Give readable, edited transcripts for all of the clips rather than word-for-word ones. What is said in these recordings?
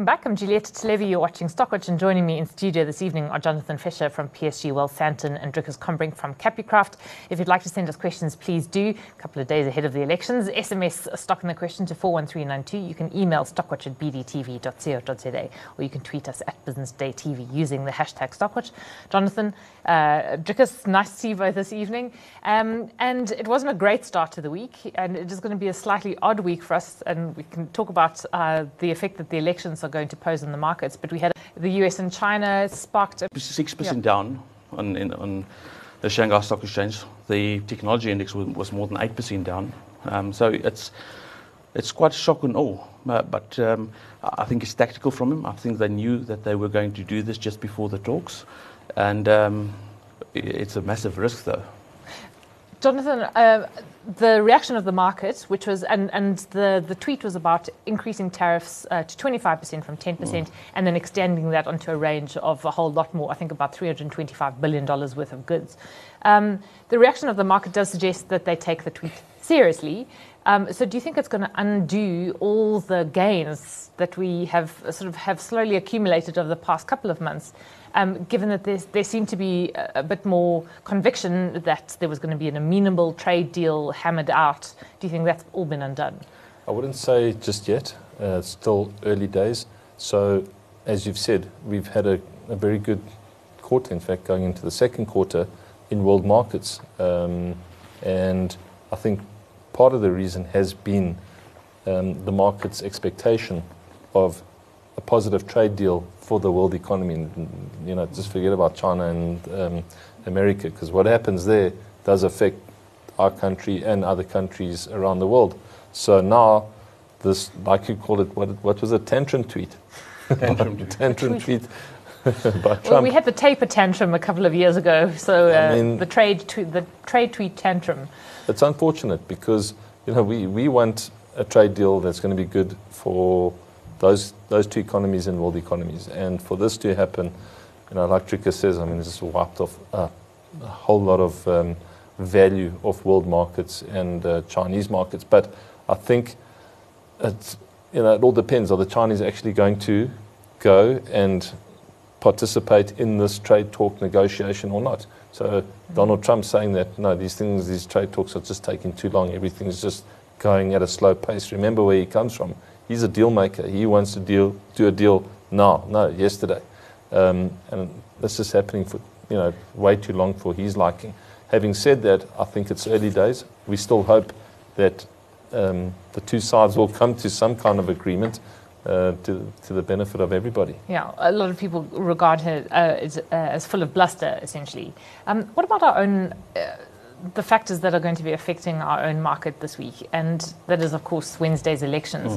Welcome back. I'm Juliette Televi. You're watching Stockwatch, and joining me in studio this evening are Jonathan Fisher from PSG Wealth Sandton and Dricus Combrink from Capicraft. If you'd like to send us questions, please do. A couple of days ahead of the elections, SMS Stock in the Question to 41392. You can email stockwatch@bdtv.co.za, or you can tweet us at Business Day TV using the hashtag Stockwatch. Jonathan, Dricus, nice to see you both this evening. And it wasn't a great start to the week, and it is going to be a slightly odd week for us, and we can talk about the effect that the elections are going to pose on the markets. But we had the US and China sparked 6% down on the Shanghai Stock Exchange. The technology index was more than 8% down. So it's quite shock and awe. But I think it's tactical from them. I think they knew that they were going to do this just before the talks, and it's a massive risk, though. Jonathan, the reaction of the market, which was, and the tweet was about increasing tariffs to 25% from 10%, and then extending that onto a range of a whole lot more, I think about $325 billion worth of goods. The reaction of the market does suggest that they take the tweet seriously. So do you think it's going to undo all the gains that we have slowly accumulated over the past couple of months? Given that there seemed to be a bit more conviction that there was going to be an amenable trade deal hammered out, do you think that's all been undone? I wouldn't say just yet. It's still early days. So, as you've said, we've had a very good quarter, in fact, going into the second quarter in world markets. And I think part of the reason has been the market's expectation of a positive trade deal for the world economy. And, just forget about China and America, because what happens there does affect our country and other countries around the world. So now, this, like you call it, what was a tantrum tweet? Tantrum tweet by Trump. Well, we had the taper tantrum a couple of years ago, so the trade tweet tantrum. It's unfortunate because we want a trade deal that's going to be good for those two economies and world economies, and for this to happen, like Dricus says, it's just wiped off a whole lot of value of world markets and Chinese markets. But I think it's it all depends. Are the Chinese actually going to go and participate in this trade talk negotiation or not? So Donald Trump saying that no, these trade talks are just taking too long. Everything's just going at a slow pace. Remember where he comes from. He's a deal maker. He wants to do a deal now, yesterday. And this is happening for way too long for his liking. Having said that, I think it's early days. We still hope that the two sides will come to some kind of agreement to the benefit of everybody. Yeah, a lot of people regard her as full of bluster, essentially. What about our own, the factors that are going to be affecting our own market this week? And that is, of course, Wednesday's elections.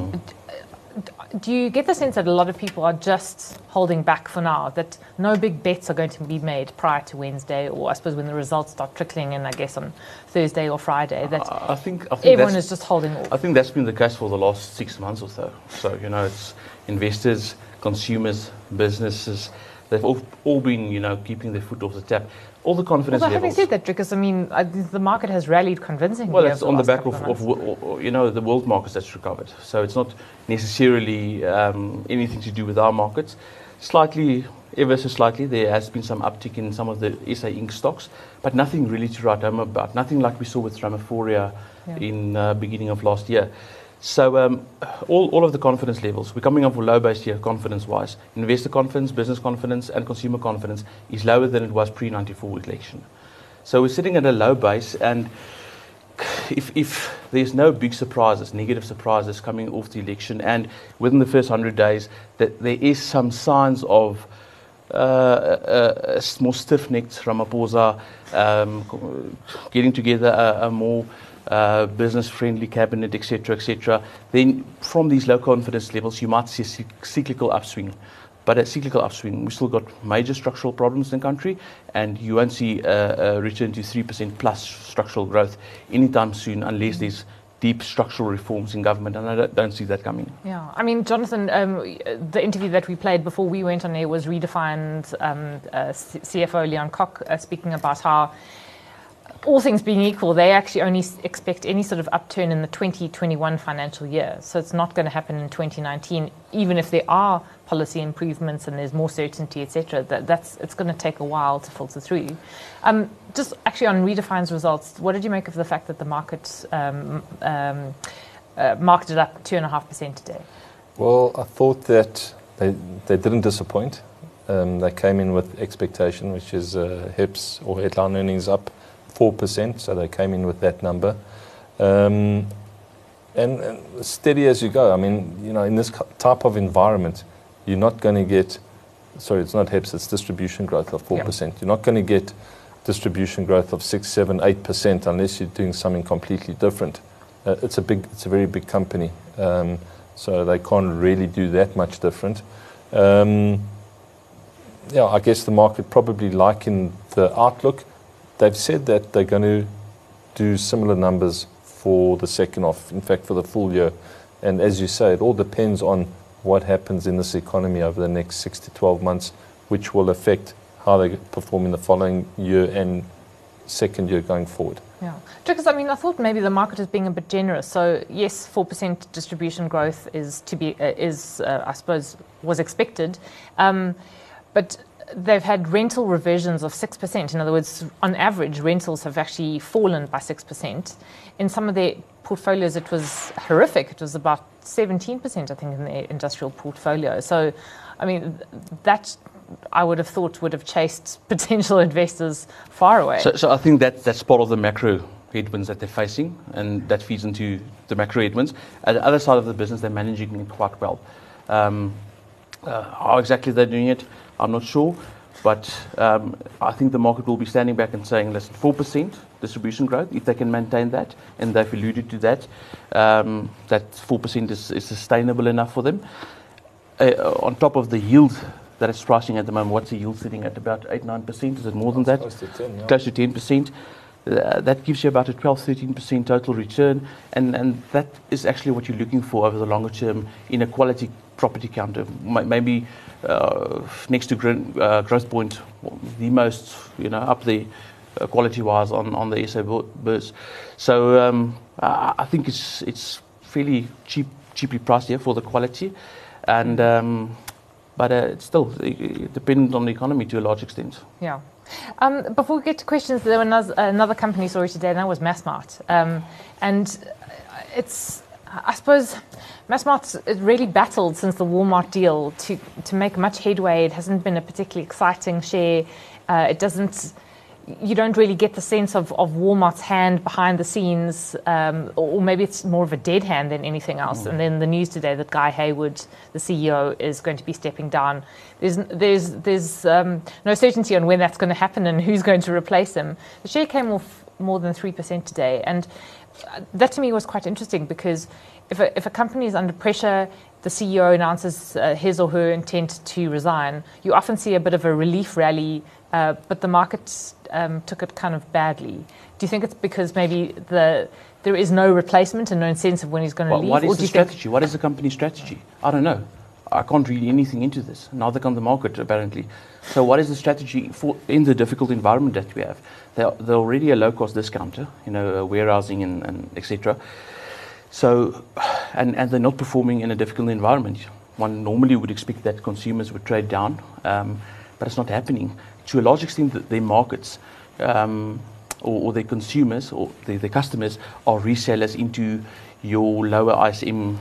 Do you get the sense that a lot of people are just holding back for now, that no big bets are going to be made prior to Wednesday, or I suppose when the results start trickling in, I guess, on Thursday or Friday, that I think everyone is just holding off? I think that's been the case for the last 6 months or so. So, it's investors, consumers, businesses, they've all been, keeping their foot off the tap. All the confidence levels. Having said that, Dricus, the market has rallied convincingly. Well, it's on the back of the world markets that's recovered. So it's not necessarily anything to do with our markets. Slightly, ever so slightly, there has been some uptick in some of the SA Inc. stocks, but nothing really to write home about. Nothing like we saw with Ramaphoria in beginning of last year. So all of the confidence levels, we're coming up with a low base here confidence-wise. Investor confidence, business confidence, and consumer confidence is lower than it was pre-94 election. So we're sitting at a low base, and if there's no big surprises, negative surprises coming off the election, and within the first 100 days, that there is some signs of more stiff-necked Ramaphosa getting together a more business-friendly cabinet, etc., then from these low confidence levels, you might see a cyclical upswing. But a cyclical upswing, we've still got major structural problems in the country, and you won't see a return to 3% plus structural growth anytime soon unless there's deep structural reforms in government, and I don't see that coming. Yeah, Jonathan, the interview that we played before we went on air was Redefined CFO Leon Kok speaking about how all things being equal, they actually only expect any sort of upturn in the 2021 financial year. So it's not going to happen in 2019, even if there are policy improvements and there's more certainty, etc. It's going to take a while to filter through. Just actually on Redefine's results, what did you make of the fact that the market marketed up 2.5% today? Well, I thought that they didn't disappoint. They came in with expectation, which is HEPS or headline earnings up 4%, so they came in with that number. And steady as you go. I mean, in this type of environment, you're not going to get, sorry, it's not HEPS, it's distribution growth of 4%. Yep. You're not going to get distribution growth of 6, 7, 8% unless you're doing something completely different. It's a very big company, so they can't really do that much different. I guess the market probably liking the outlook. They've said that they're going to do similar numbers for the second half, in fact, for the full year. And as you say, it all depends on what happens in this economy over the next 6 to 12 months, which will affect how they perform in the following year and second year going forward. Yeah, because I thought maybe the market is being a bit generous. So yes, 4% distribution growth is I suppose, was expected, but they've had rental revisions of 6%. In other words, on average, rentals have actually fallen by 6%. In some of their portfolios, it was horrific. It was about 17%, I think, in their industrial portfolio. So, that I would have thought would have chased potential investors far away. So I think that's part of the macro headwinds that they're facing, and that feeds into the macro headwinds. At the other side of the business, they're managing it quite well. How exactly they're doing it, I'm not sure, but I think the market will be standing back and saying, listen, 4% distribution growth, if they can maintain that, and they've alluded to that, that 4% is sustainable enough for them. On top of the yield that it's pricing at the moment, what's the yield sitting at? About 8-9%? Is it more than that? Close to 10, yeah. Close to 10%. That gives you about a 12-13% total return, and that is actually what you're looking for over the longer term in a quality property counter. Maybe next to Growthpoint, the most up there quality-wise on the SA Beurs. So I think it's fairly cheaply priced here for the quality, and but it's still dependent on the economy to a large extent. Yeah. Before we get to questions, there was another company story today, and that was Massmart. And it's, I suppose, Massmart really battled since the Walmart deal to make much headway. It hasn't been a particularly exciting share. You don't really get the sense of Walmart's hand behind the scenes, or maybe it's more of a dead hand than anything else. And then the news today that Guy Hayward, the CEO, is going to be stepping down. There's no certainty on when that's going to happen and who's going to replace him. The share came off more than 3% today, and that to me was quite interesting, because if a company is under pressure, the CEO announces his or her intent to resign, you often see a bit of a relief rally, but the market took it kind of badly. Do you think it's because maybe there is no replacement and no sense of when he's going to leave? What is the strategy? What is the company's strategy? I don't know. I can't read anything into this. Neither can the market, apparently. So what is the strategy in the difficult environment that we have? They're already a low-cost discounter, warehousing and etc. So, and they're not performing in a difficult environment. One normally would expect that consumers would trade down, but it's not happening. To a large extent, their markets or their consumers or their customers are resellers into your lower ISM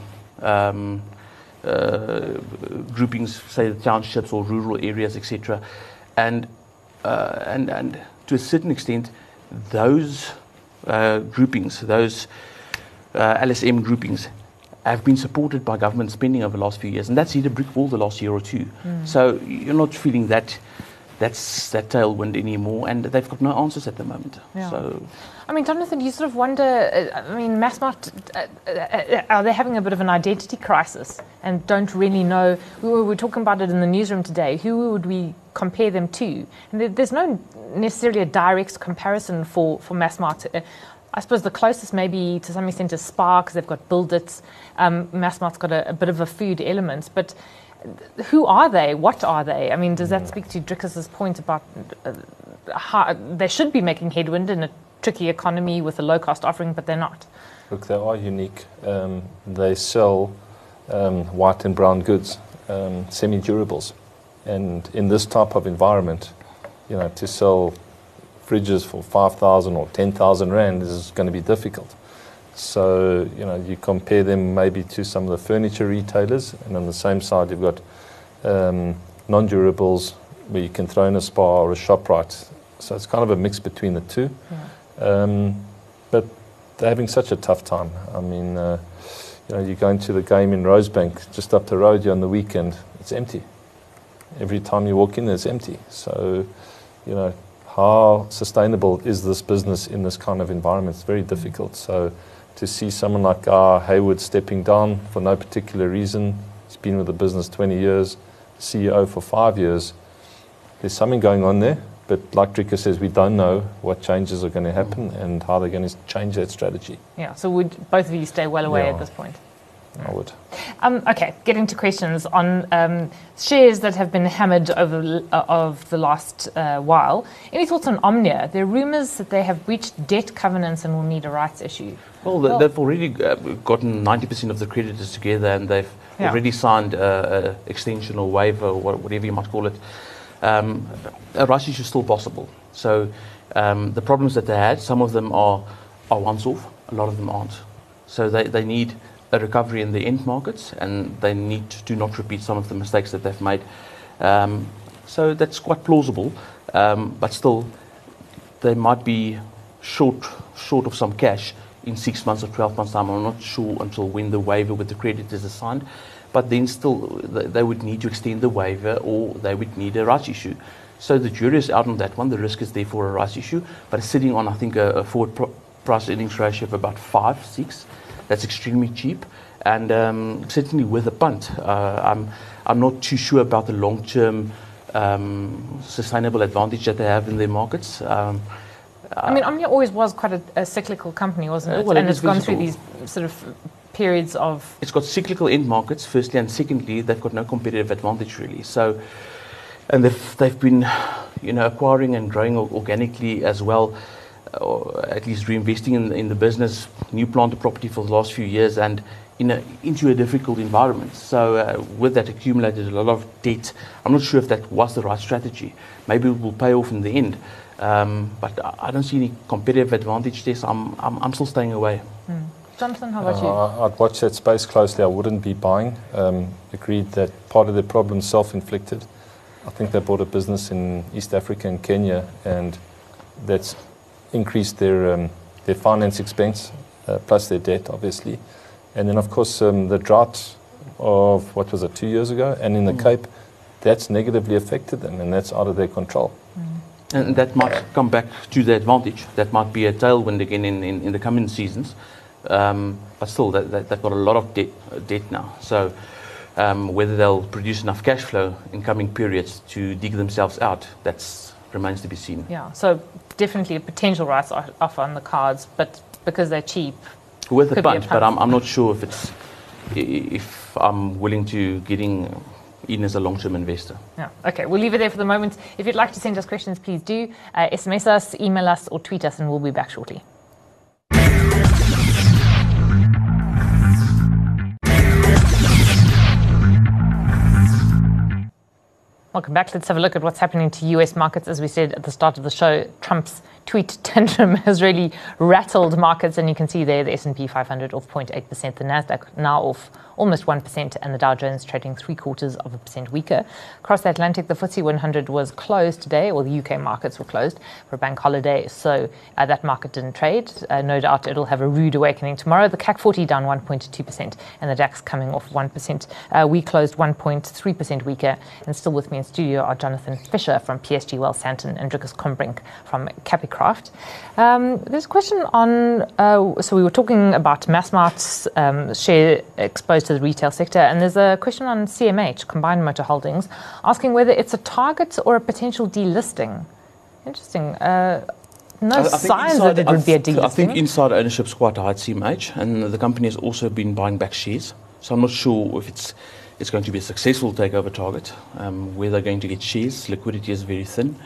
groupings, say the townships or rural areas, etc. And to a certain extent, those groupings, those LSM groupings, have been supported by government spending over the last few years, and that's hit a brick wall the last year or two. So you're not feeling that tailwind anymore, and they've got no answers at the moment. Yeah. So, Jonathan, you sort of wonder, Massmart, are they having a bit of an identity crisis and don't really know? We were talking about it in the newsroom today. Who would we compare them to? And there's no necessarily a direct comparison for Massmart. I suppose the closest maybe to some extent is Spar, because they've got Build It. Massmart's got a bit of a food element, but who are they? What are they? Does that speak to Drickus's point about how they should be making headwind in a tricky economy with a low-cost offering, but they're not. Look, they are unique. They sell white and brown goods, semi-durables. And in this type of environment, to sell fridges for 5,000 or 10,000 rand is going to be difficult. So, you compare them maybe to some of the furniture retailers, and on the same side you've got non-durables where you can throw in a Spar or a ShopRite. So it's kind of a mix between the two. Yeah. But they're having such a tough time. I mean, you go into the game in Rosebank, just up the road here on the weekend, it's empty. Every time you walk in, it's empty. So, how sustainable is this business in this kind of environment? It's very difficult. So to see someone like Hayward stepping down for no particular reason, he's been with the business 20 years, CEO for 5 years, there's something going on there. But like Drika says, we don't know what changes are going to happen and how they're going to change that strategy. Yeah, so would both of you stay well away at this point? I would. Okay, getting to questions on shares that have been hammered over of the last while. Any thoughts on Omnia? There are rumours that they have breached debt covenants and will need a rights issue. Well, they've already gotten 90% of the creditors together, and they've already signed an extension or waiver, or whatever you might call it. A rights issue is still possible. So the problems that they had, some of them are once off, a lot of them aren't. So they need a recovery in the end markets, and they need to not repeat some of the mistakes that they've made. So that's quite plausible, but still they might be short of some cash in 6 months or 12 months' time. I'm not sure until when the waiver with the creditors is signed, but then still they would need to extend the waiver, or they would need a rights issue. So the jury is out on that one. The risk is there for a rights issue, but it's sitting on, I think, a forward price earnings ratio of about 5-6. That's extremely cheap, and certainly with a punt. I'm not too sure about the long-term sustainable advantage that they have in their markets. Omnia always was quite a cyclical company, wasn't it? Well, and it's gone through these sort of periods of... It's got cyclical end markets, firstly, and secondly, they've got no competitive advantage, really. So, and they've been, acquiring and growing organically as well, or at least reinvesting in the business, new plant and property for the last few years, and into a difficult environment. So with that accumulated a lot of debt. I'm not sure if that was the right strategy. Maybe it will pay off in the end, but I don't see any competitive advantage there. So I'm still staying away. Jonathan, how about you? I'd watch that space closely. I wouldn't be buying. Agreed that part of the problem is self-inflicted. I think they bought a business in East Africa and Kenya, and that's increased their finance expense, plus their debt, obviously. And then, of course, the drought of, 2 years ago, and in the Cape, that's negatively affected them, and that's out of their control. And that might come back to their advantage. That might be a tailwind again in the coming seasons. But still, they've got a lot of debt now. So whether they'll produce enough cash flow in coming periods to dig themselves out, that remains to be seen. Yeah, so definitely a potential rights offer on the cards, but because they're cheap. With a punt, but I'm not sure if I'm willing to getting in as a long-term investor. Yeah. Okay, we'll leave it there for the moment. If you'd like to send us questions, please do. SMS us, email us, or tweet us, and we'll be back shortly. Welcome back. Let's have a look at what's happening to US markets. As we said at the start of the show, Trump's tweet tantrum has really rattled markets, and you can see there the S&P 500 off 0.8%, the Nasdaq now off almost 1%, and the Dow Jones trading 0.75% weaker. Across the Atlantic, the FTSE 100 was closed today, or the UK markets were closed for a bank holiday, so that market didn't trade. No doubt it'll have a rude awakening tomorrow. The CAC 40 down 1.2%, and the DAX coming off 1%. We closed 1.3% weaker, and still with me in studio are Jonathan Fisher from PSG Wealth Santon and Dricus Combrink from Capicraft. There's a question on, so we were talking about Massmart's share exposed to the retail sector, and there's a question on CMH, Combined Motor Holdings, asking whether it's a target or a potential delisting. Interesting. No signs that it would be a delisting. I think insider ownership is quite high at CMH, and the company has also been buying back shares. So I'm not sure if it's going to be a successful takeover target, where they're going to get shares. Liquidity is very thin.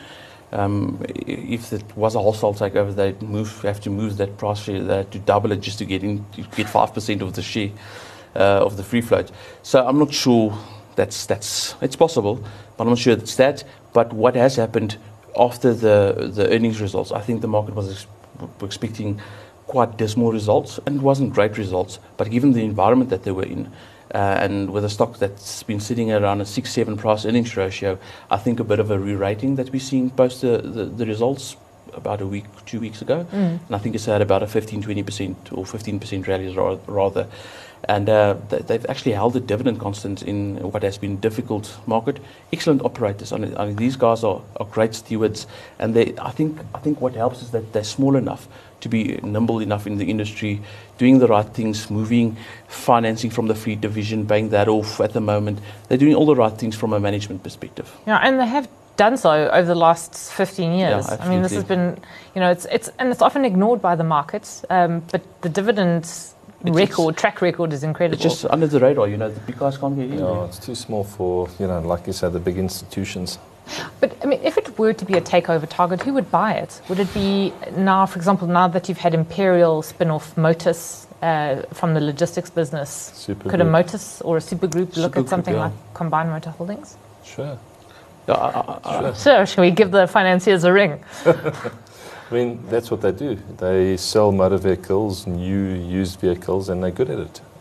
If it was a wholesale takeover, they'd have to move that price share, they had to double it just to get 5% of the share of the free float. So I'm not sure it's possible, but I'm not sure it's that. But what has happened after the earnings results, I think the market was expecting quite dismal results, and it wasn't great results. But given the environment that they were in, and with a stock that's been sitting around a 6-7 price earnings ratio, I think a bit of a re-rating that we're seeing post the results about 2 weeks ago. And I think it's had about a 15-20% or 15% rally rather. And they've actually held the dividend constant in what has been a difficult market. Excellent operators. I mean, these guys are great stewards, and I think what helps is that they're small enough to be nimble enough in the industry, doing the right things, moving financing from the fleet division, paying that off at the moment. They're doing all the right things from a management perspective. Yeah, and they have done so over the last 15 years. Yeah, I mean, this has been, it's often ignored by the markets, but the dividends track record is incredible. It's just under the radar, the big guys can't get in. No, it's too small for, like you said, the big institutions. But, I mean, if it were to be a takeover target, who would buy it? Would it be now, for example, now that you've had Imperial spin-off Motus from the logistics business, could a Motus or a super group look at something like Combined Motor Holdings? Sure. Sure. Shall we give the financiers a ring? I mean, that's what they do. They sell motor vehicles, new, used vehicles, and they're good at it.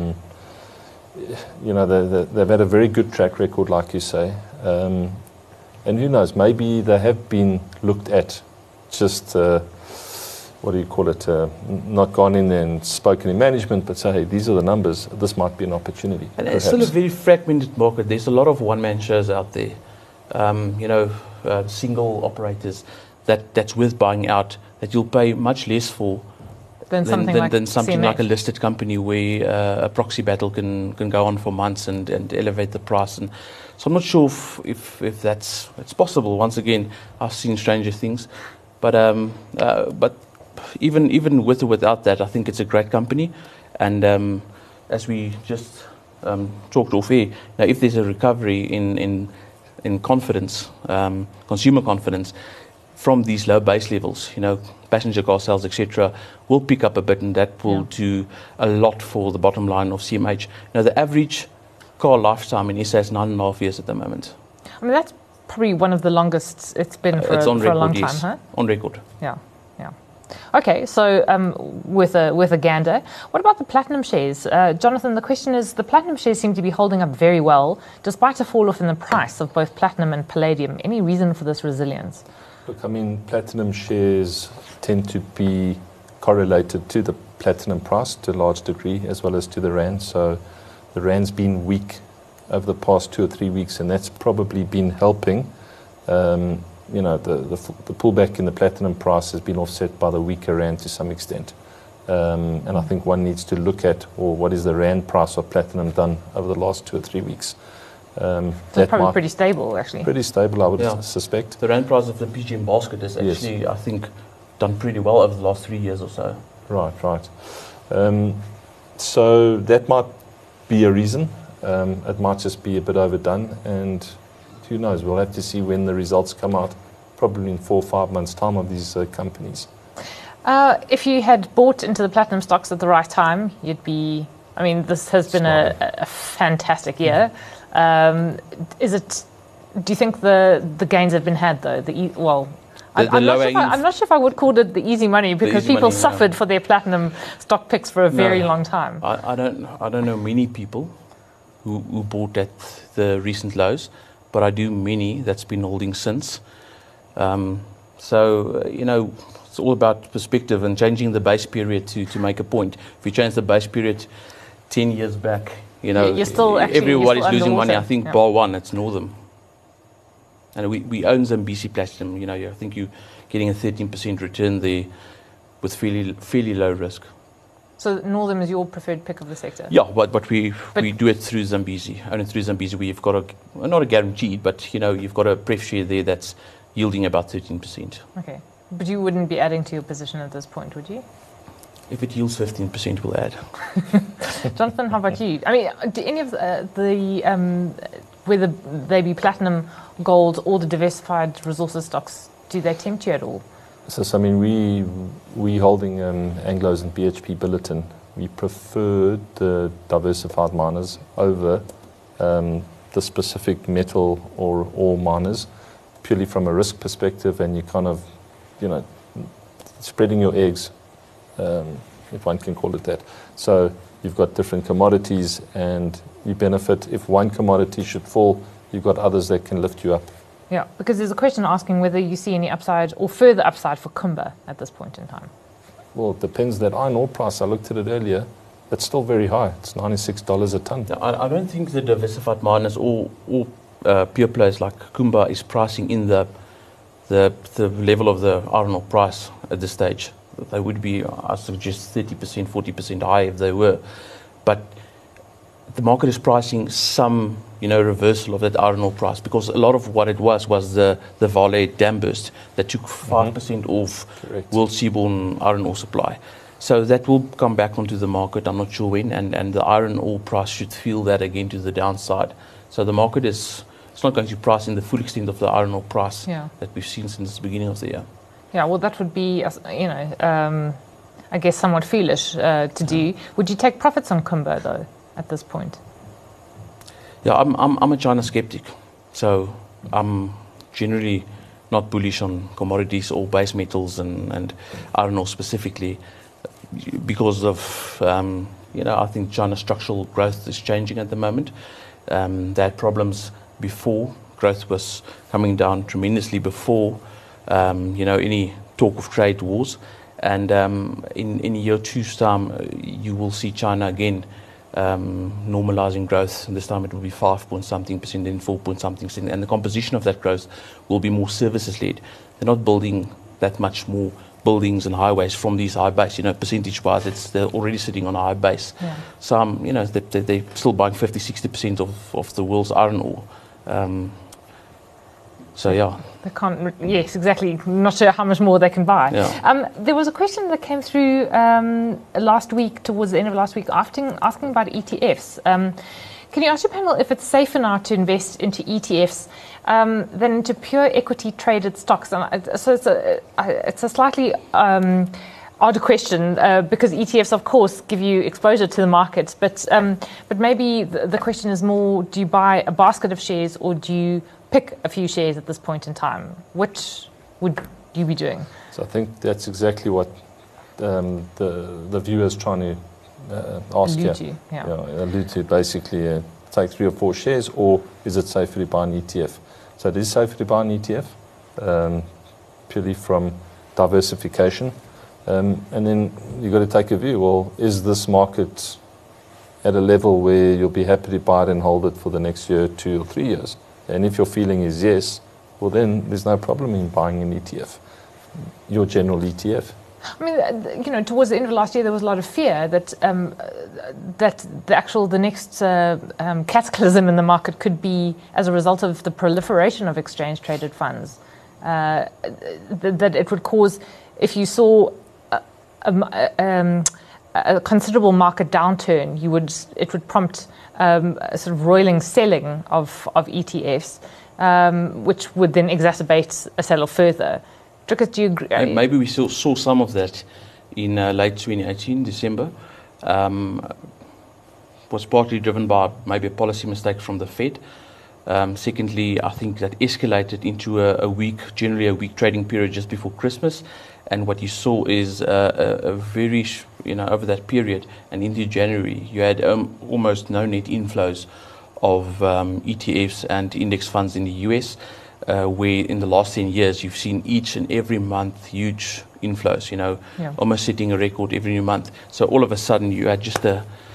They've had a very good track record, like you say. And who knows, maybe they have been looked at, just, not gone in there and spoken in management, but say, hey, these are the numbers, this might be an opportunity. And it's still a very fragmented market. There's a lot of one-man shows out there, single operators that's worth buying out, that you'll pay much less for than something like a listed company where a proxy battle can go on for months and elevate the price. And so I'm not sure if it's possible. Once again, I've seen stranger things, but even with or without that, I think it's a great company. And as we just talked off air, if there's a recovery in confidence, consumer confidence, from these low base levels, passenger car sales, etc., will pick up a bit, and that will do a lot for the bottom line of CMH. The average car lifetime in SA is 9.5 years at the moment. I mean, that's probably one of the longest it's been for a long time, huh? On record. Yeah. Okay, so with a gander, what about the platinum shares? Jonathan, the question is, the platinum shares seem to be holding up very well, despite a fall-off in the price of both platinum and palladium. Any reason for this resilience? Look, I mean, platinum shares tend to be correlated to the platinum price to a large degree, as well as to the rand. So the rand's been weak over the past 2 or 3 weeks, and that's probably been helping. The pullback in the platinum price has been offset by the weaker rand to some extent. And I think one needs to look at, what is the rand price of platinum done over the last 2 or 3 weeks. So it's probably pretty stable, actually. Pretty stable, I would suspect. The rand price of the PGM basket has actually, I think, done pretty well over the last 3 years or so. Right. So that might be a reason. It might just be a bit overdone, and who knows? We'll have to see when the results come out, probably in 4 or 5 months' time, of these companies. If you had bought into the platinum stocks at the right time, you'd be... I mean, this has been a fantastic year. Do you think the gains have been had, though? I'm not sure if I would call it the easy money, because people suffered for their platinum stock picks for a very long time. I don't know many people who bought at the recent lows, but I do many that's been holding since. It's all about perspective and changing the base period to make a point. If you change the base period 10 years back, everybody's losing money. I think bar one, it's Northam. And we own Zambezi Platinum. I think you're getting a 13% return there with fairly low risk. So Northam is your preferred pick of the sector? Yeah, but we do it through Zambezi. Only through Zambezi, we've got not a guaranteed, but you've got a pref share there that's yielding about 13%. Okay, but you wouldn't be adding to your position at this point, would you? If it yields 15%, we'll add. Jonathan, how about you? I mean, do any of whether they be platinum, gold, or the diversified resources stocks, do they tempt you at all? So I mean, we holding Anglos and BHP Billiton. We prefer the diversified miners over the specific metal or ore miners, purely from a risk perspective, and you kind of, spreading your eggs, if one can call it that. So you've got different commodities, and you benefit. If one commodity should fall, you've got others that can lift you up. Yeah, because there's a question asking whether you see any upside or further upside for Kumba at this point in time. Well, it depends. That iron ore price, I looked at it earlier, it's still very high. It's $96 a tonne. I don't think the diversified miners or pure players like Kumba is pricing in the level of the iron ore price at this stage. They would be, I suggest, 30%, 40% higher if they were. But the market is pricing some, reversal of that iron ore price, because a lot of what it was the Vale dam burst that took 5% off Correct. world seaborne iron ore supply. So that will come back onto the market. I'm not sure when, and the iron ore price should feel that again to the downside. So the market it's not going to price in the full extent of the iron ore price that we've seen since the beginning of the year. Yeah, well, that would be, I guess, somewhat foolish to do. Would you take profits on Kumba, though, at this point? Yeah, I'm a China skeptic, so I'm generally not bullish on commodities or base metals and iron ore specifically, because of I think China's structural growth is changing at the moment. They had problems before. Growth was coming down tremendously before any talk of trade wars, and in year two's time you will see China again normalizing growth. And this time it will be 5.something%, then 4.something%, and the composition of that growth will be more services led. They're not building that much more buildings and highways from these high base. Percentage wise, they're already sitting on a high base. Yeah. Some, they're still buying 50-60% of the world's iron ore. So yeah, they can't. Yes, exactly. Not sure how much more they can buy. Yeah. There was a question that came through last week, towards the end of last week, asking about ETFs. Can you ask your panel if it's safer now to invest into ETFs than into pure equity traded stocks? And so it's a slightly odd question because ETFs, of course, give you exposure to the markets, but maybe the question is more: do you buy a basket of shares, or do you pick a few shares at this point in time? Which would you be doing? So I think that's exactly what the viewer is trying to ask you. Allude to, basically, take 3 or 4 shares, or is it safer to buy an ETF? So it is safer to buy an ETF, purely from diversification. And then you've got to take a view, well, is this market at a level where you'll be happy to buy it and hold it for the next year, 2 or 3 years? And if your feeling is yes, well, then there's no problem in buying an ETF, your general ETF. I mean, towards the end of last year, there was a lot of fear that the next cataclysm in the market could be as a result of the proliferation of exchange-traded funds. That it would cause, if you saw a considerable market downturn, it would prompt a sort of roiling selling of ETFs, which would then exacerbate a sell-off further. Dricus, do you agree? Maybe we saw some of that in late 2018, December. Was partly driven by maybe a policy mistake from the Fed. Secondly, I think that escalated into generally a week trading period just before Christmas. And what you saw is a very, over that period and into January, you had almost no net inflows of ETFs and index funds in the US, where in the last 10 years you've seen each and every month huge inflows, almost setting a record every new month. So all of a sudden you had just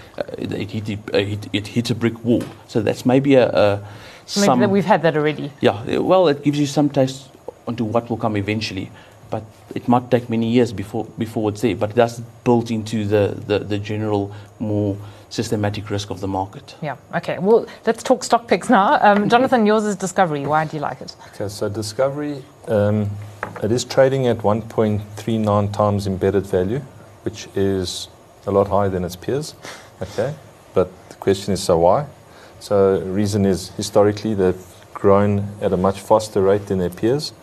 it hit a brick wall. So that's maybe maybe we've had that already. Yeah, well, it gives you some taste onto what will come eventually. But it might take many years before it's there. But that's built into the general, more systematic risk of the market. Yeah, okay. Well, let's talk stock picks now. Jonathan, yours is Discovery. Why do you like it? Okay, so Discovery, it is trading at 1.39 times embedded value, which is a lot higher than its peers. Okay, but the question is, so why? So the reason is, historically, they've grown at a much faster rate than their peers.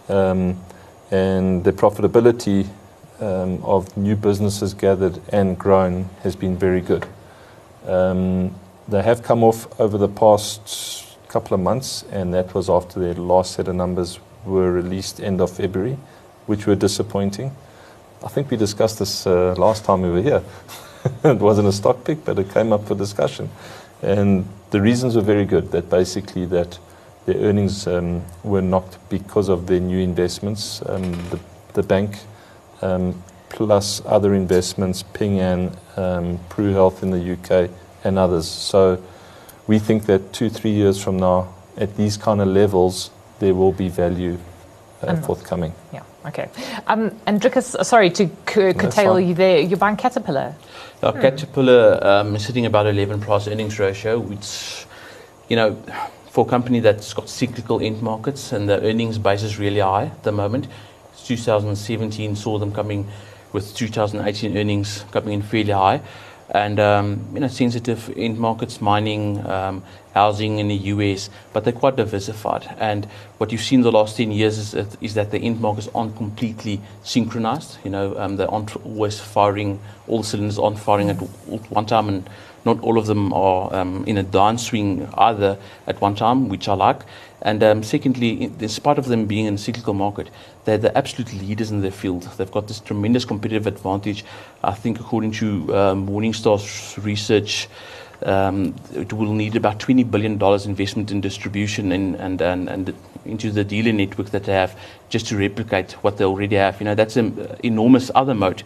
and the profitability of new businesses gathered and grown has been very good. They have come off over the past couple of months, and that was after their last set of numbers were released end of February, which were disappointing. I think we discussed this last time we were here. It wasn't a stock pick, but it came up for discussion. And the reasons were very good, that basically that their earnings were knocked because of their new investments, the bank, plus other investments, Ping An, Pru Health in the UK, and others. So we think that 2-3 years from now, at these kind of levels, there will be value forthcoming. Yeah, okay. And Dricus, sorry to curtail you there, you're buying Caterpillar. Caterpillar is sitting about 11 price earnings ratio, which, for a company that's got cyclical end markets and the earnings base is really high at the moment. 2017 saw them coming with 2018 earnings coming in fairly high. And, sensitive end markets, mining, housing in the US, but they're quite diversified. And what you've seen the last 10 years is that the end markets aren't completely synchronized. They aren't always firing, all the cylinders aren't firing at one time, and not all of them are in a downswing either at one time, which I like. And secondly, in spite of them being in a cyclical market, they're the absolute leaders in their field. They've got this tremendous competitive advantage. I think according to Morningstar's research, it will need about $20 billion investment in distribution and into the dealer network that they have just to replicate what they already have. That's an enormous other moat.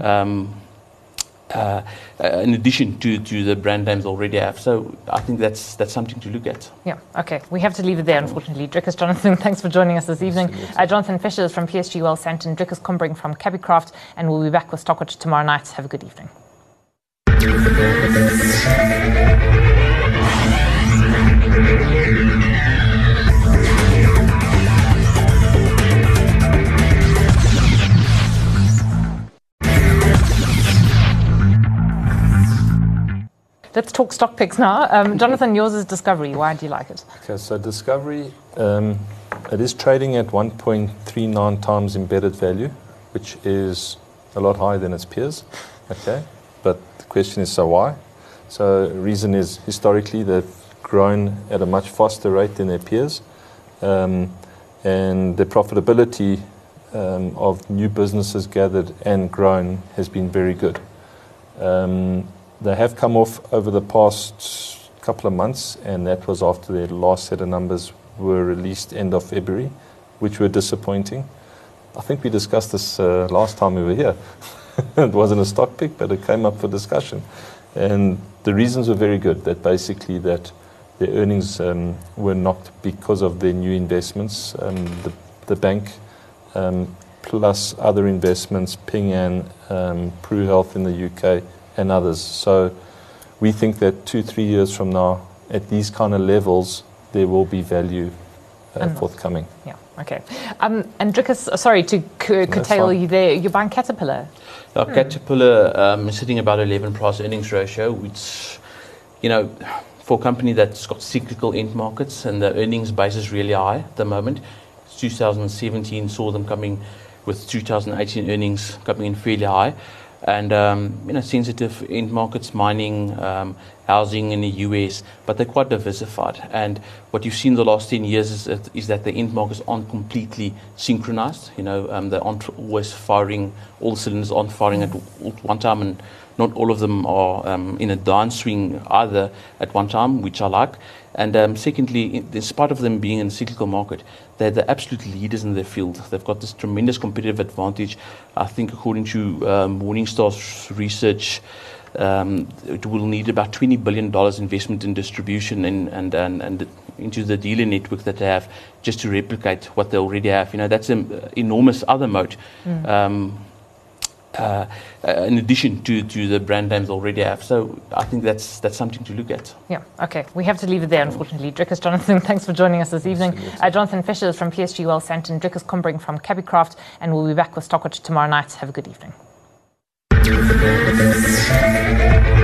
In addition to the brand names already have. So I think that's something to look at. Yeah, okay. We have to leave it there, unfortunately. Dricus, Jonathan, thanks for joining us this evening. Jonathan Fisher is from PSG Wealth Centre, Dricus Combring from Cabbycraft, and we'll be back with Stockwatch tomorrow night. Have a good evening. Let's talk stock picks now. Jonathan, yours is Discovery. Why do you like it? Okay, so Discovery, it is trading at 1.39 times embedded value, which is a lot higher than its peers. Okay, but the question is, so why? So the reason is historically they've grown at a much faster rate than their peers, and the profitability of new businesses gathered and grown has been very good. They have come off over the past couple of months, and that was after their last set of numbers were released end of February, which were disappointing. I think we discussed this last time we were here. It wasn't a stock pick, but it came up for discussion. And the reasons were very good, that basically that their earnings were knocked because of their new investments, the bank, plus other investments, Ping An, Pru Health in the UK, and others. So we think that 2-3 years from now, at these kind of levels, there will be value forthcoming. Yeah, okay. And Dricus, sorry to curtail you there, you're buying Caterpillar. Caterpillar is sitting about 11 price earnings ratio, which, for a company that's got cyclical end markets and the earnings base is really high at the moment. 2017 saw them coming with 2018 earnings coming in fairly high. And, sensitive end markets, mining, housing in the US, but they're quite diversified. And what you've seen the last 10 years is that the end markets aren't completely synchronized. They aren't always firing, all the cylinders aren't firing at one time, and not all of them are in a downswing either at one time, which I like. And secondly, in spite of them being in a cyclical market, they're the absolute leaders in their field. They've got this tremendous competitive advantage. I think according to Morningstar's research, it will need about $20 billion investment in distribution and into the dealer network that they have just to replicate what they already have. That's an enormous other moat. In addition to the brand names already have. So I think that's something to look at. Yeah, okay. We have to leave it there, unfortunately. Dricus, Jonathan, thanks for joining us this evening. Jonathan Fisher is from PSG Wealth Centre, Dricus Combring from Cabbycraft, and we'll be back with Stockwatch tomorrow night. Have a good evening.